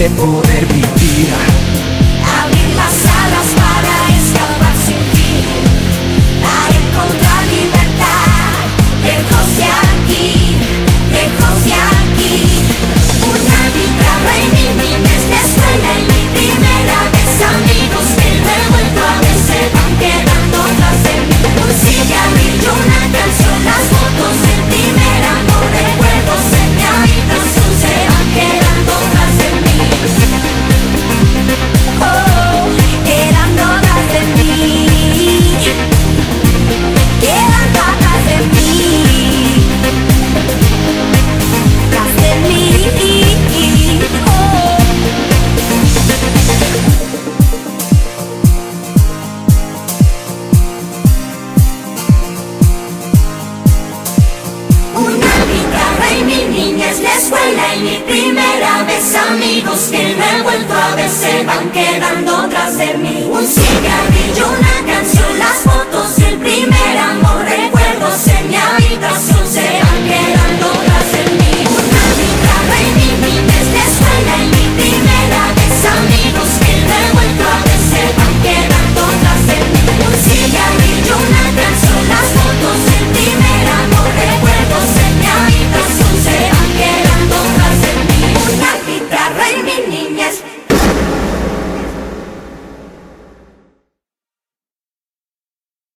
de poder vivir. Abrir las alas para escapar sin fin, a encontrar libertad, lejos de aquí, lejos de aquí. Una guitarra y mi niñez de escuela y mi primera vez, amigos que me he vuelto a ver se van quedando tras de mí. Un cigarrillo, una canción, las fotos del primer amor, recuerdos en mi habitación se van quedando tras de mí. Oh, quedando atrás de mí, quedando atrás de mí, tras de mí. Oh. Una guitarra y mi niñez, la escuela y mi primera vez, amigos que me he vuelto a ver se van quedando tras de mí. Un cigarrillo, una canción, las fotos del primer amor, recuerdos en mi habitación